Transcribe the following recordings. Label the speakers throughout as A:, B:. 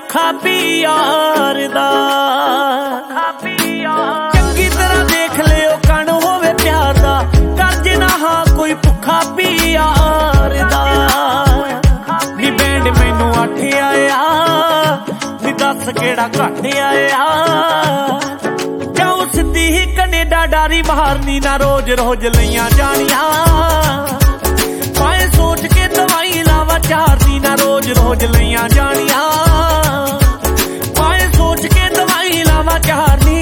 A: ਭੁੱਖਾ ਪਿਆਰ ਦਾ। ਚੰਗੀ ਤਰ੍ਹਾਂ ਦੇਖ ਲਿਓ ਕਣ ਹੋਵੇ ਪਿਆਰ ਦਾ, ਕਰਜ ਨਾ ਹਾਂ ਕੋਈ ਭੁੱਖਾ ਪਿਆਰ ਦਾ। ਨੀ ਬੈਂਡ ਮੈਨੂੰ 8 ਆਇਆ, ਨੀ ਦੱਸ ਕਿਹੜਾ ਘੱਟ ਆਇਆ। ਕਿਉਂ ਸਿੱਧੀ ਹੀ ਕਨੇਡਾ ਡਾਰੀ ਮਾਰਨੀ ਨਾ, ਰੋਜ਼ ਰੋਜ਼ ਲਈਆਂ ਜਾਣੀਆਂ। ਮੈਂ ਸੋਚ ਕੇ ਦਵਾਈ ਲਾਵਾ ਚਾਰਨੀ ਨਾ, ਰੋਜ਼ ਰੋਜ਼ ਲਈਆਂ ਜਾਣੀਆਂ। ਮੈਂ ਸੋਚ ਕੇ ਦਵਾਈ ਲਾਵਾ ਚਾਰਨੀ।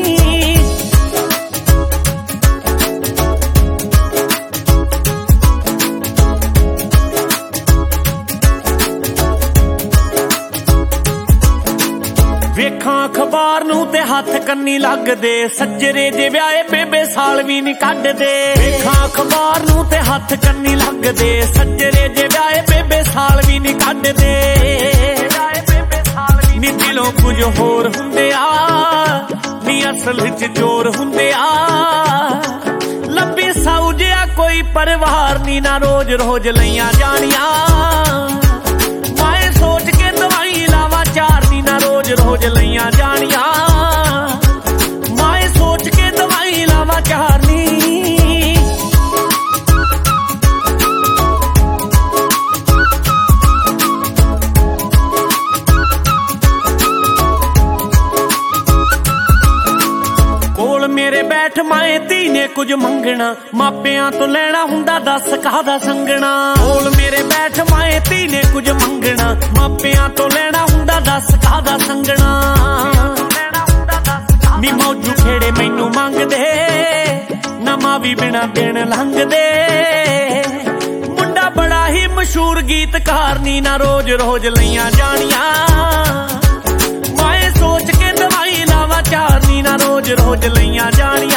A: ਵੇਖਾਂ ਅਖਬਾਰ ਨੂੰ ਤੇ ਹੱਥ ਕੰਨੀ ਲੱਗਦੇ, ਸੱਜਰੇ ਜੇ ਵਿਆਹੇ ਬੇਬੇ ਸਾਲ ਵੀ ਨੀ ਕੱਢਦੇ। ਵੇਖਾਂ ਅਖਬਾਰ ਨੂੰ ਤੇ ਹੱਥ ਕੰਨੀ ਲੱਗਦੇ, ਸੱਜਰੇ ਜੇ ਵਿਆਹੇ ਬੇਬੇ ਸਾਲ ਵੀ ਨੀ ਕੱਢਦੇ। ਨੀ ਦਿਲੋਂ ਕੁਝ ਹੋਰ ਹੁੰਦੇ ਆ, ਨੀ ਅਸਲ ਚ ਜ਼ੋਰ ਹੁੰਦੇ ਆ। ਲੱਭੀ ਸਾਊ ਜਿਹਾ ਕੋਈ ਪਰਿਵਾਰ ਨੀ ਨਾ, ਰੋਜ਼ ਰੋਜ਼ ਲਈਆਂ ਜਾਣੀਆਂ। ਮੈਂ ਸੋਚ ਕੇ ਦਵਾਈ ਲਾਵਾ ਚਾਰਨੀ ਨਾ, ਰੋਜ਼ ਰੋਜ਼ ਲਈਆਂ ਜਾਣੀਆਂ। ਮੈਂ ਸੋਚ ਕੇ ਦਵਾਈ ਲਾਵਾ ਚਾਰਨੀ। ਕੋਲ ਮੇਰੇ ਬੈਠ ਮਾਏ ਧੀ ਨੇ ਕੁਝ ਮੰਗਣਾ, ਮਾਪਿਆਂ ਤੋਂ ਲੈਣਾ ਹੁੰਦਾ ਦੱਸ ਕਾਹਦਾ ਸੰਗਣਾ। ਕੋਲ ਮੇਰੇ ਬੈਠ ਮਾਏ ਧੀ ਨੇ ਕੁਝ ਮੰਗਣਾ, ਮਾਪਿਆਂ ਤੋਂ ਲੈਣਾ ਹੁੰਦਾ ਦੱਸ ਕਾਹਦਾ ਸੰਗਣਾ। ਨੀ ਮੌਜੂ ਖੇੜੇ ਮੈਨੂੰ ਮੰਗਦੇ, ਨਵਾਂ ਵੀ ਬਿਨਾ ਦਿਨ ਲੰਘਦੇ। ਮੁੰਡਾ ਬੜਾ ਹੀ ਮਸ਼ਹੂਰ ਗੀਤਕਾਰ ਨੀ ਨਾ, ਰੋਜ਼ ਰੋਜ਼ ਲਈਆਂ ਜਾਣੀਆਂ। ਮੈਂ ਸੋਚ ਕੇ ਦਵਾਈ ਲਾਵਾ ਚਾਰਨੀ ਨਾ, ਰੋਜ਼ ਰੋਜ਼ ਲਈਆਂ ਜਾਣੀਆਂ।